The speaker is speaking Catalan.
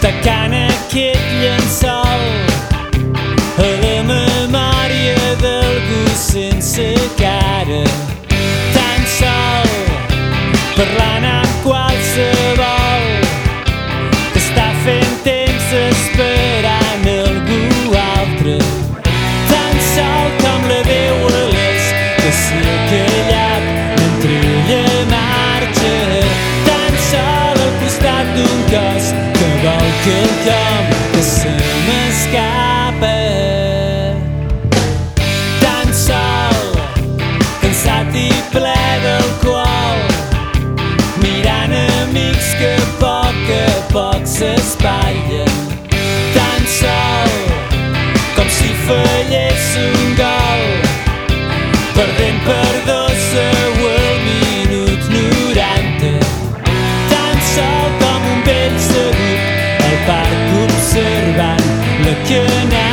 tacant aquest llençol a la memòria d'algú sense cara, tan sol parlant amb qualsevol que està fent temps esperant algú altre, tan sol com la veu a l'est que s'ha callat mentre ella marxa, tan sol al costat d'un cos que vol quelcom que se m'escapa, tan sol cansat i ple d'alcohol, mirant amics que a poc s'espatllen, tan sol com si fallés un gol, perdent per 12 al minut 90, tan sol com un vell segut al parc observant la canalla.